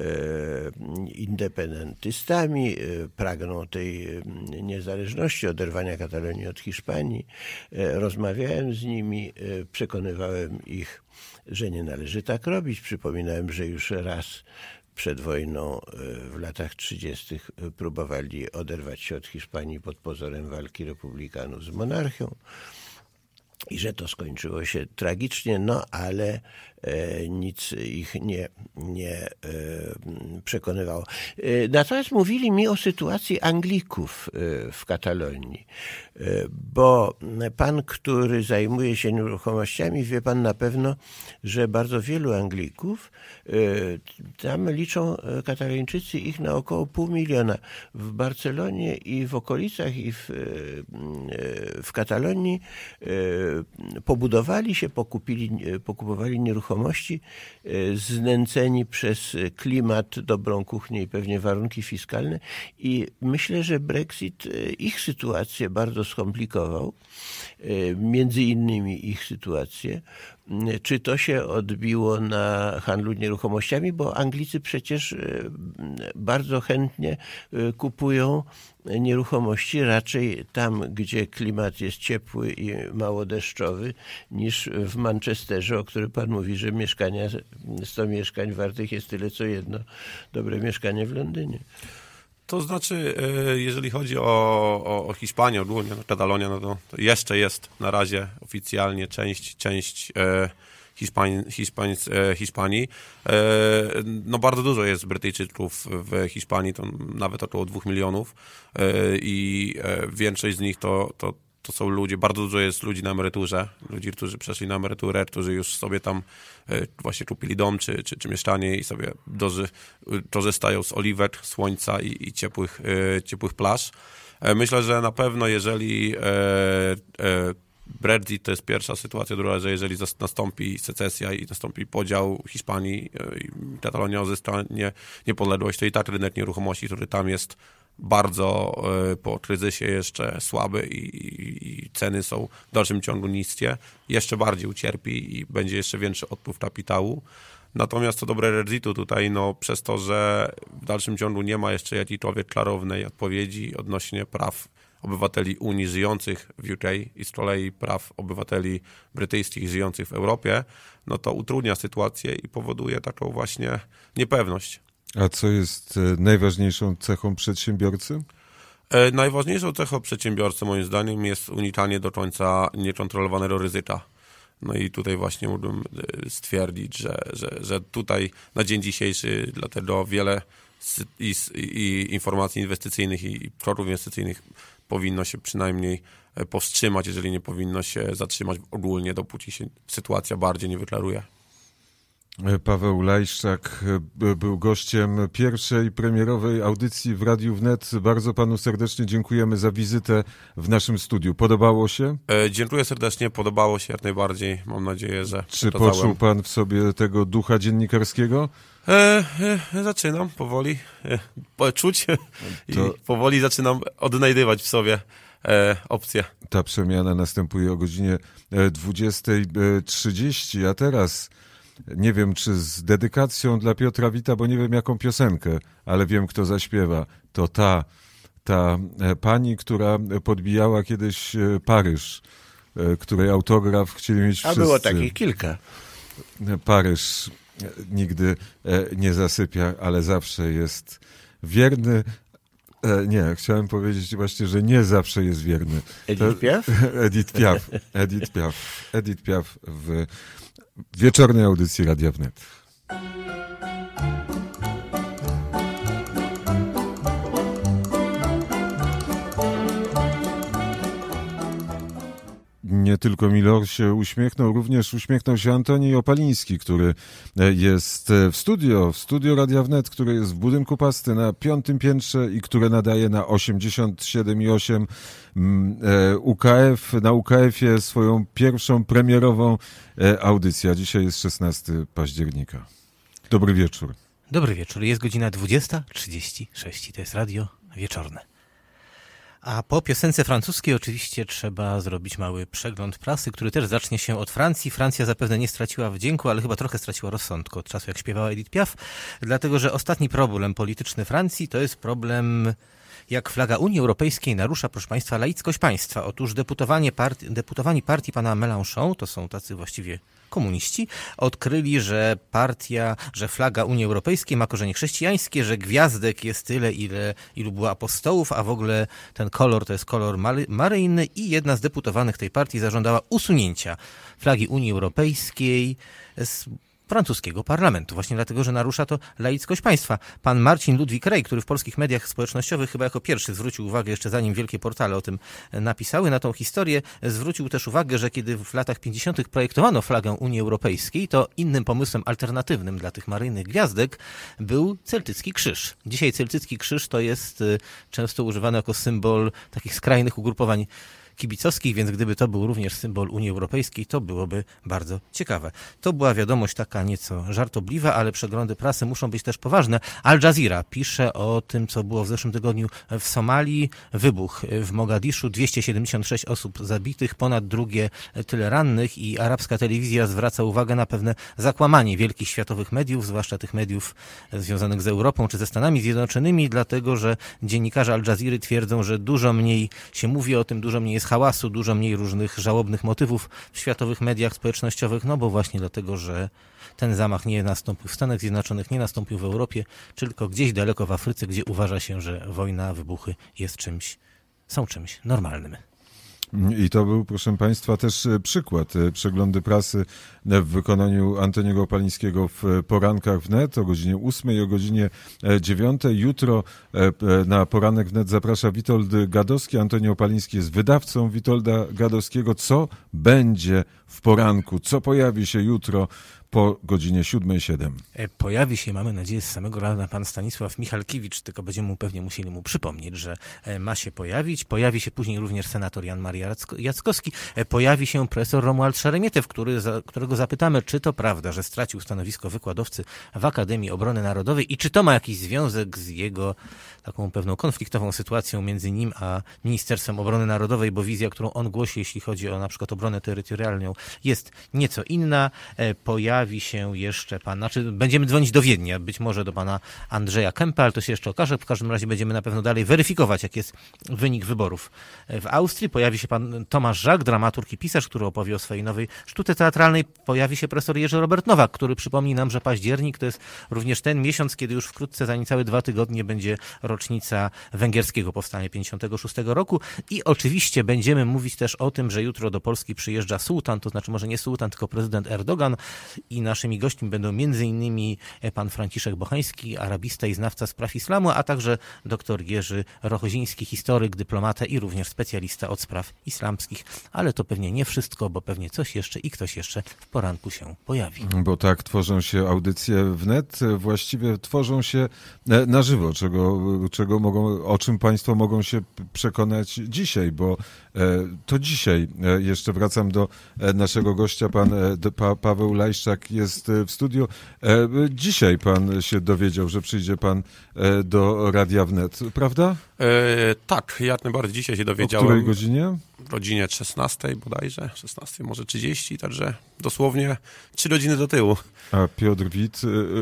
independentystami, pragną tej niezależności, oderwania Katalonii od Hiszpanii. Rozmawiałem z nimi, przekonywałem ich, że nie należy tak robić. Przypominałem, że już raz przed wojną w latach 30. próbowali oderwać się od Hiszpanii pod pozorem walki republikanów z monarchią i że to skończyło się tragicznie, no ale nic ich nie przekonywało. Natomiast mówili mi o sytuacji Anglików w Katalonii, bo pan, który zajmuje się nieruchomościami, wie pan na pewno, że bardzo wielu Anglików, tam liczą Katalończycy ich na około 500 000. W Barcelonie i w okolicach i w Katalonii pobudowali się, pokupowali nieruchomości, znęceni przez klimat, dobrą kuchnię i pewnie warunki fiskalne, i myślę, że Brexit ich sytuację bardzo skomplikował, między innymi ich sytuację, czy to się odbiło na handlu nieruchomościami, bo Anglicy przecież bardzo chętnie kupują nieruchomości raczej tam, gdzie klimat jest ciepły i mało deszczowy, niż w Manchesterze, o którym pan mówi, że 100 mieszkań wartych jest tyle, co jedno dobre mieszkanie w Londynie. To znaczy, jeżeli chodzi o Hiszpanię, ogólnie Katalonię, no to jeszcze jest na razie oficjalnie część Hiszpanii. No bardzo dużo jest Brytyjczyków w Hiszpanii, to nawet około 2 milionów i większość z nich to są ludzie, bardzo dużo jest ludzi na emeryturze, ludzi, którzy przeszli na emeryturę, którzy już sobie tam właśnie kupili dom czy mieszkanie i sobie korzystają z oliwek, słońca i ciepłych plaż. Myślę, że na pewno jeżeli Brexit to jest pierwsza sytuacja, druga, że jeżeli nastąpi secesja i nastąpi podział Hiszpanii i Katalonia uzyska niepodległość, to i tak rynek nieruchomości, który tam jest bardzo po kryzysie jeszcze słaby i ceny są w dalszym ciągu niskie, jeszcze bardziej ucierpi i będzie jeszcze większy odpływ kapitału. Natomiast co do Brexitu tutaj, no przez to, że w dalszym ciągu nie ma jeszcze jakiejkolwiek klarownej odpowiedzi odnośnie praw obywateli Unii żyjących w UK i z kolei praw obywateli brytyjskich żyjących w Europie, no to utrudnia sytuację i powoduje taką właśnie niepewność. A co jest najważniejszą cechą przedsiębiorcy? Najważniejszą cechą przedsiębiorcy moim zdaniem jest unikanie do końca niekontrolowanego ryzyka. No i tutaj właśnie mógłbym stwierdzić, że tutaj na dzień dzisiejszy dlatego wiele informacji inwestycyjnych i kroków inwestycyjnych powinno się przynajmniej powstrzymać, jeżeli nie powinno się zatrzymać ogólnie, dopóki się sytuacja bardziej nie wyklaruje. Paweł Lajszczak był gościem pierwszej premierowej audycji w Radiu Wnet. Bardzo panu serdecznie dziękujemy za wizytę w naszym studiu. Podobało się? Dziękuję serdecznie, podobało się jak najbardziej. Mam nadzieję, że Czy poczuł pan w sobie tego ducha dziennikarskiego? Zaczynam powoli czuć i powoli zaczynam odnajdywać w sobie opcje. Ta przemiana następuje o godzinie 20:30, a teraz nie wiem, czy z dedykacją dla Piotra Wita, bo nie wiem jaką piosenkę, ale wiem, kto zaśpiewa. To ta pani, która podbijała kiedyś Paryż, której autograf chcieli mieć wszyscy. A było takich kilka. Paryż nigdy nie zasypia, ale zawsze jest wierny. Nie, chciałem powiedzieć właśnie, że nie zawsze jest wierny. Edith Piaf? Edith Piaf w wieczornej audycji Radia Wnet. Nie tylko Milor się uśmiechnął, również uśmiechnął się Antoni Opaliński, który jest w studio Radia Wnet, które jest w budynku Pasty na 5. piętrze i które nadaje na 87,8 UKF. Na UKF-ie swoją pierwszą premierową audycję. Dzisiaj jest 16 października. Dobry wieczór. Dobry wieczór. Jest godzina 20:36. To jest radio wieczorne. A po piosence francuskiej oczywiście trzeba zrobić mały przegląd prasy, który też zacznie się od Francji. Francja zapewne nie straciła wdzięku, ale chyba trochę straciła rozsądku od czasu, jak śpiewała Edith Piaf, dlatego że ostatni problem polityczny Francji to jest problem, jak flaga Unii Europejskiej narusza, proszę Państwa, laickość państwa. Otóż deputowani partii pana Mélenchon, to są tacy właściwie komuniści, odkryli, że flaga Unii Europejskiej ma korzenie chrześcijańskie, że gwiazdek jest tyle, ilu było apostołów, a w ogóle ten kolor to jest kolor maryjny i jedna z deputowanych tej partii zażądała usunięcia flagi Unii Europejskiej z francuskiego parlamentu, właśnie dlatego, że narusza to laickość państwa. Pan Marcin Ludwik Rey, który w polskich mediach społecznościowych chyba jako pierwszy zwrócił uwagę, jeszcze zanim wielkie portale o tym napisały, na tą historię, zwrócił też uwagę, że kiedy w latach 50. projektowano flagę Unii Europejskiej, to innym pomysłem alternatywnym dla tych maryjnych gwiazdek był celtycki krzyż. Dzisiaj celtycki krzyż to jest często używany jako symbol takich skrajnych ugrupowań kibicowskich, więc gdyby to był również symbol Unii Europejskiej, to byłoby bardzo ciekawe. To była wiadomość taka nieco żartobliwa, ale przeglądy prasy muszą być też poważne. Al Jazeera pisze o tym, co było w zeszłym tygodniu w Somalii. Wybuch w Mogadiszu, 276 osób zabitych, ponad drugie tyle rannych i arabska telewizja zwraca uwagę na pewne zakłamanie wielkich światowych mediów, zwłaszcza tych mediów związanych z Europą czy ze Stanami Zjednoczonymi, dlatego że dziennikarze Al Jazeera twierdzą, że dużo mniej się mówi o tym, dużo mniej jest hałasu, dużo mniej różnych żałobnych motywów w światowych mediach społecznościowych, no bo właśnie dlatego, że ten zamach nie nastąpił w Stanach Zjednoczonych, nie nastąpił w Europie, tylko gdzieś daleko w Afryce, gdzie uważa się, że wojna, wybuchy są czymś normalnym. I to był, proszę Państwa, też przykład. Przeglądy prasy w wykonaniu Antoniego Opalińskiego w porankach wnet o godzinie 8 i o godzinie 9. Jutro na poranek wnet zaprasza Witold Gadowski. Antoni Opaliński jest wydawcą Witolda Gadowskiego. Co będzie w poranku? Co pojawi się jutro po godzinie 7:07? Pojawi się, mamy nadzieję, z samego rana pan Stanisław Michalkiewicz, tylko będziemy pewnie musieli mu przypomnieć, że ma się pojawić. Pojawi się później również senator Jan Maria Jackowski. Pojawi się profesor Romuald Szeremietew, którego zapytamy, czy to prawda, że stracił stanowisko wykładowcy w Akademii Obrony Narodowej i czy to ma jakiś związek z jego taką pewną konfliktową sytuacją między nim a Ministerstwem Obrony Narodowej, bo wizja, którą on głosi, jeśli chodzi o na przykład obronę terytorialną, jest nieco inna. Pojawi się jeszcze będziemy dzwonić do Wiednia, być może do pana Andrzeja Kempa, ale to się jeszcze okaże. W każdym razie będziemy na pewno dalej weryfikować, jak jest wynik wyborów w Austrii. Pojawi się pan Tomasz Żak, dramaturg i pisarz, który opowie o swojej nowej sztuce teatralnej. Pojawi się profesor Jerzy Robert Nowak, który przypomni nam, że październik to jest również ten miesiąc, kiedy już wkrótce, za niecałe 2 tygodnie, będzie rocznica węgierskiego powstania 56 roku. I oczywiście będziemy mówić też o tym, że jutro do Polski przyjeżdża sułtan, to znaczy może nie sułtan, tylko prezydent Erdogan, i naszymi gośćmi będą m.in. pan Franciszek Bochański, arabista i znawca spraw islamu, a także dr Jerzy Rochoziński, historyk, dyplomata i również specjalista od spraw islamskich. Ale to pewnie nie wszystko, bo pewnie coś jeszcze i ktoś jeszcze w poranku się pojawi. Bo tak tworzą się audycje wnet, właściwie tworzą się na żywo, o czym Państwo mogą się przekonać dzisiaj, bo to dzisiaj, jeszcze wracam do naszego gościa, pan Paweł Lajszczak jest w studiu. Dzisiaj pan się dowiedział, że przyjdzie pan do Radia Wnet, prawda? Tak, ja najbardziej dzisiaj się dowiedziałem. O której godzinie? W godzinie 16 bodajże, 16 może 30, także dosłownie 3 godziny do tyłu. A Piotr Wit?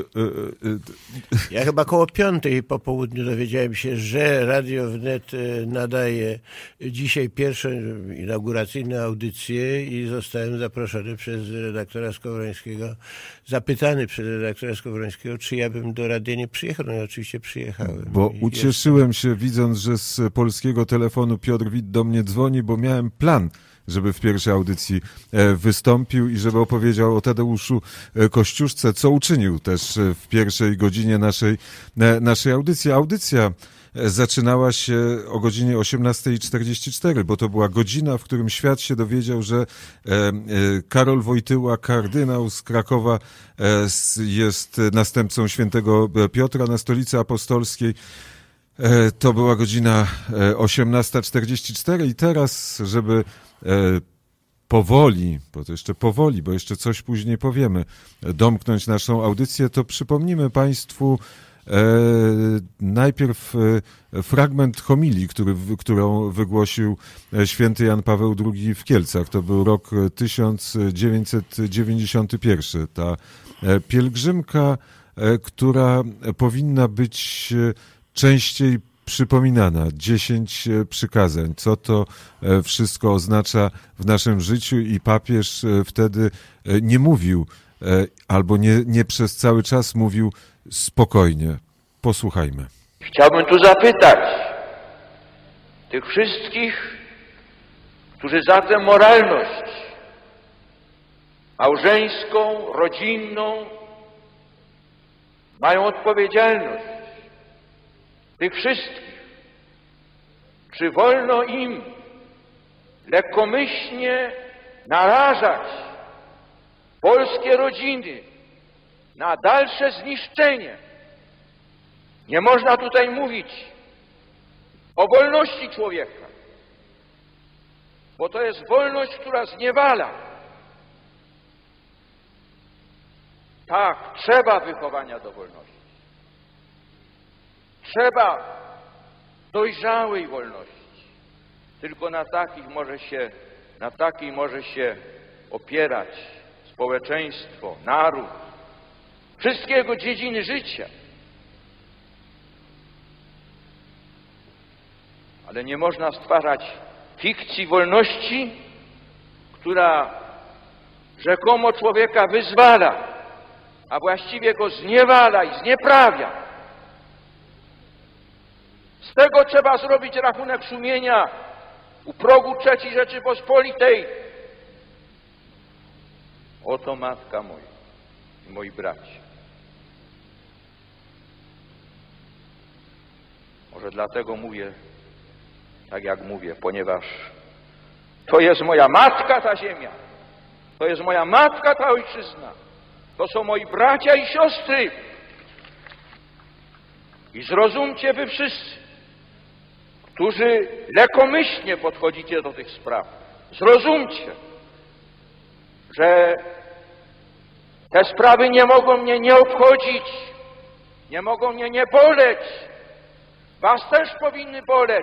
Ja chyba koło 5 po południu dowiedziałem się, że Radio Wnet nadaje dzisiaj pierwszą inauguracyjną audycję i zostałem zaproszony przez redaktora Skowrońskiego, zapytany przez redaktora Skowrońskiego, czy ja bym do radia nie przyjechał. No i oczywiście przyjechałem. Bo ucieszyłem się, widząc, że z polskiego telefonu Piotr Wit do mnie dzwoni, bo miałem plan, żeby w pierwszej audycji wystąpił i żeby opowiedział o Tadeuszu Kościuszce, co uczynił też w pierwszej godzinie naszej audycji. Audycja zaczynała się o godzinie 18:44, bo to była godzina, w którym świat się dowiedział, że Karol Wojtyła, kardynał z Krakowa, jest następcą świętego Piotra na Stolicy Apostolskiej. To była godzina 18:44 i teraz, żeby powoli, bo to jeszcze powoli, bo jeszcze coś później powiemy, domknąć naszą audycję, to przypomnimy Państwu najpierw fragment homilii, którą wygłosił święty Jan Paweł II w Kielcach. To był rok 1991. Ta pielgrzymka, która powinna być częściej przypominana. 10 przykazań. Co to wszystko oznacza w naszym życiu i papież wtedy nie mówił, albo nie przez cały czas mówił spokojnie. Posłuchajmy. Chciałbym tu zapytać tych wszystkich, którzy za tę moralność małżeńską, rodzinną mają odpowiedzialność. Tych wszystkich, czy wolno im lekkomyślnie narażać polskie rodziny na dalsze zniszczenie? Nie można tutaj mówić o wolności człowieka. bo to jest wolność, która zniewala. Tak, trzeba wychowania do wolności. Trzeba dojrzałej wolności. Tylko na takiej może się opierać społeczeństwo, naród, wszystkie jego dziedziny życia. Ale nie można stwarzać fikcji wolności, która rzekomo człowieka wyzwala, a właściwie go zniewala i znieprawia. Z tego trzeba zrobić rachunek sumienia u progu III Rzeczypospolitej. Oto matka moja i moi bracia. Może dlatego mówię tak, jak mówię, ponieważ to jest moja matka ta ziemia, to jest moja matka ta ojczyzna, to są moi bracia i siostry. I zrozumcie wy wszyscy, którzy lekkomyślnie podchodzicie do tych spraw, zrozumcie, że te sprawy nie mogą mnie nie obchodzić, nie mogą mnie nie boleć, was też powinny boleć.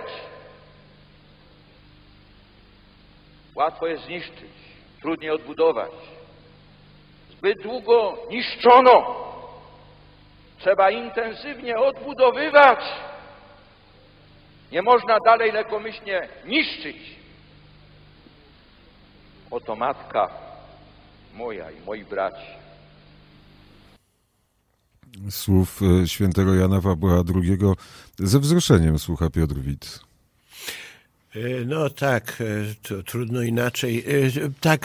Łatwo jest zniszczyć, trudniej odbudować. Zbyt długo niszczono. Trzeba intensywnie odbudowywać. Nie można dalej lekkomyślnie niszczyć. Oto matka moja i moi braci. Słów świętego Jana Pawła II ze wzruszeniem słucha Piotr Wit. No tak, to trudno inaczej. Tak,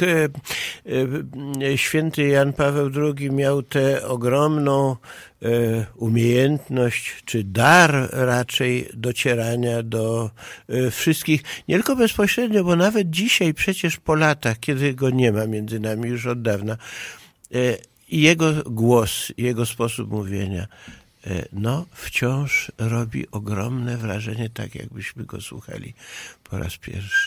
święty Jan Paweł II miał tę ogromną umiejętność, czy dar raczej docierania do wszystkich, nie tylko bezpośrednio, bo nawet dzisiaj przecież po latach, kiedy go nie ma między nami już od dawna, jego głos, jego sposób mówienia wciąż robi ogromne wrażenie, tak jakbyśmy go słuchali po raz pierwszy.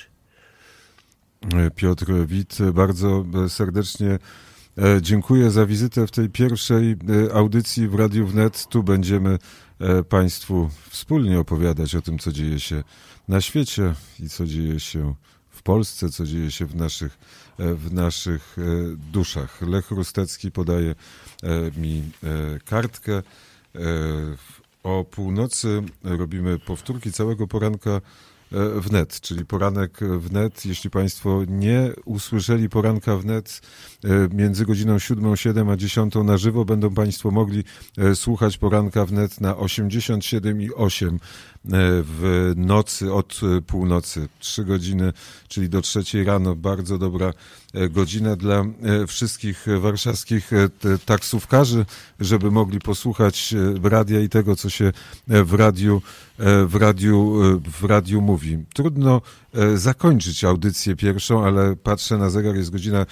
Piotr Wit, bardzo serdecznie dziękuję za wizytę w tej pierwszej audycji w Radiu Wnet. Tu będziemy Państwu wspólnie opowiadać o tym, co dzieje się na świecie i co dzieje się w Polsce, co dzieje się w naszych duszach. Lech Rustecki podaje mi kartkę. O północy robimy powtórki całego poranka wnet, czyli poranek wnet. Jeśli Państwo nie usłyszeli poranka wnet między godziną 7 a 10 na żywo, będą Państwo mogli słuchać poranka wnet na 87,8 w nocy od północy. 3 godziny, czyli do 3 rano. Bardzo dobra godzina dla wszystkich warszawskich taksówkarzy, żeby mogli posłuchać radia i tego, co się w radiu mówi. Trudno zakończyć audycję pierwszą, ale patrzę na zegar, jest godzina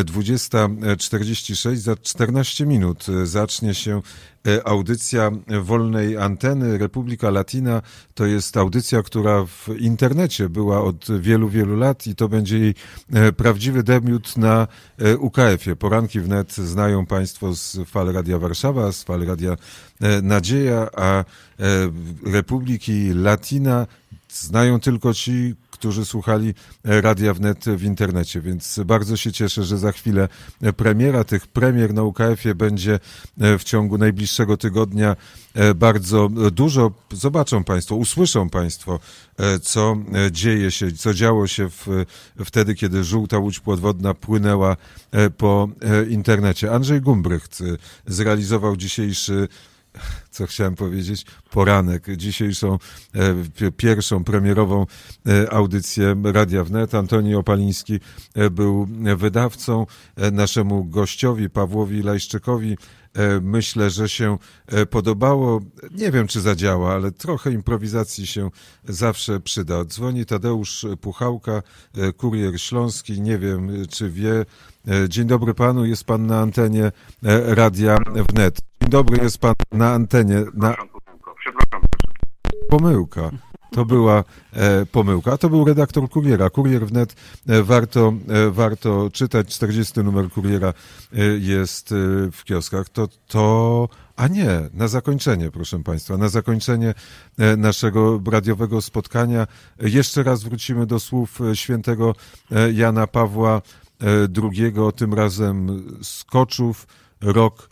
20:46. Za 14 minut zacznie się audycja wolnej anteny Republika Latina. To jest audycja, która w internecie była od wielu, wielu lat i to będzie jej prawdziwy debiut na UKF-ie. Poranki wnet znają Państwo z fal Radia Warszawa, z fal Radia Nadzieja, a Republiki Latina znają tylko ci, którzy słuchali Radia Wnet w internecie, więc bardzo się cieszę, że za chwilę premiera. Tych premier na UKF-ie będzie w ciągu najbliższego tygodnia bardzo dużo. Zobaczą Państwo, usłyszą Państwo, co dzieje się, co działo się wtedy, kiedy żółta łódź podwodna płynęła po internecie. Andrzej Gumbrycht zrealizował dzisiejszy, co chciałem powiedzieć, poranek. Dzisiejszą pierwszą premierową audycję Radia Wnet. Antoni Opaliński był wydawcą. Naszemu gościowi, Pawłowi Lajszczykowi, myślę, że się podobało. Nie wiem, czy zadziała, ale trochę improwizacji się zawsze przyda. Dzwoni Tadeusz Puchałka, Kurier Śląski. Nie wiem, czy wie. Dzień dobry panu, jest pan na antenie Radia Wnet. Dzień dobry, jest pan na antenie. Przepraszam. Pomyłka. To była pomyłka. To był redaktor Kuriera. Kurier wnet. Warto czytać. 40 numer Kuriera jest w kioskach. A nie, na zakończenie, proszę Państwa, na zakończenie naszego radiowego spotkania jeszcze raz wrócimy do słów świętego Jana Pawła II, tym razem z Koczów, rok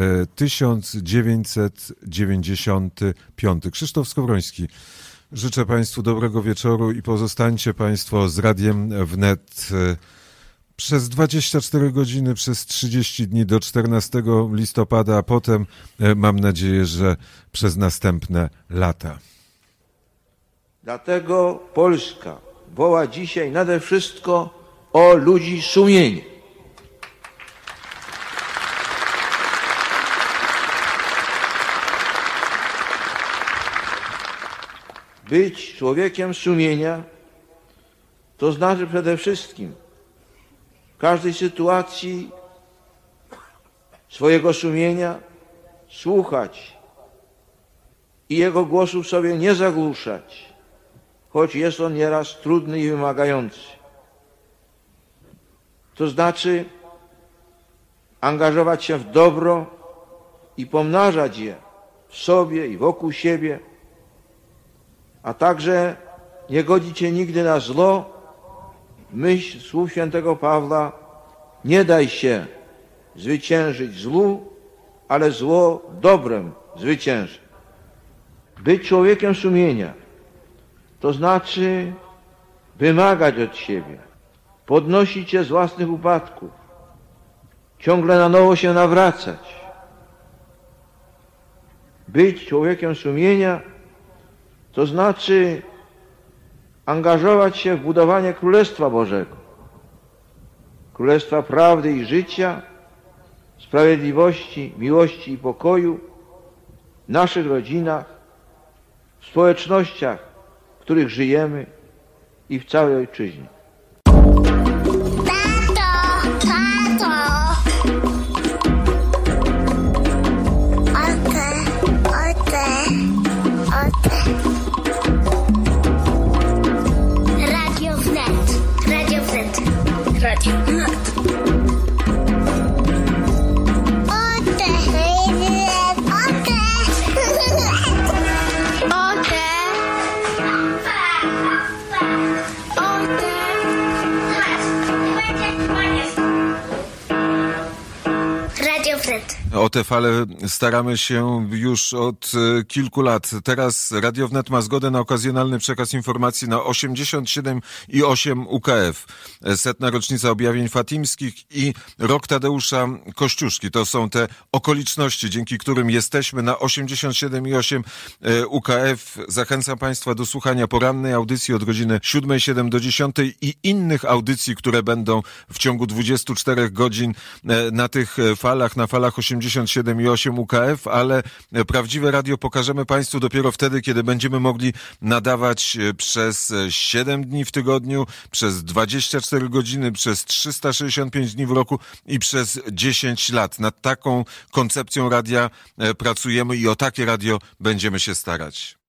1995. Krzysztof Skowroński. Życzę Państwu dobrego wieczoru i pozostańcie Państwo z Radiem Wnet przez 24 godziny, przez 30 dni do 14 listopada, a potem mam nadzieję, że przez następne lata. Dlatego Polska woła dzisiaj nade wszystko o ludzi sumienia. Być człowiekiem sumienia to znaczy przede wszystkim w każdej sytuacji swojego sumienia słuchać i jego głosu sobie nie zagłuszać, choć jest on nieraz trudny i wymagający. To znaczy angażować się w dobro i pomnażać je w sobie i wokół siebie, a także nie godzić się nigdy na zło. W myśl słów świętego Pawła: nie daj się zwyciężyć złu, ale zło dobrem zwycięży. Być człowiekiem sumienia to znaczy wymagać od siebie, podnosić się z własnych upadków, ciągle na nowo się nawracać. Być człowiekiem sumienia to znaczy angażować się w budowanie Królestwa Bożego, Królestwa prawdy i życia, sprawiedliwości, miłości i pokoju w naszych rodzinach, w społecznościach, w których żyjemy i w całej ojczyźnie. O te fale staramy się już od kilku lat. Teraz Radio Wnet ma zgodę na okazjonalny przekaz informacji na 87,8 UKF. 100. rocznica objawień fatimskich i rok Tadeusza Kościuszki. To są te okoliczności, dzięki którym jesteśmy na 87,8 UKF. Zachęcam Państwa do słuchania porannej audycji od godziny 7:07 do 10 i innych audycji, które będą w ciągu 24 godzin na tych falach, na falach 87,8 UKF, ale prawdziwe radio pokażemy Państwu dopiero wtedy, kiedy będziemy mogli nadawać przez 7 dni w tygodniu, przez 24 godziny, przez 365 dni w roku i przez 10 lat. Nad taką koncepcją radia pracujemy i o takie radio będziemy się starać.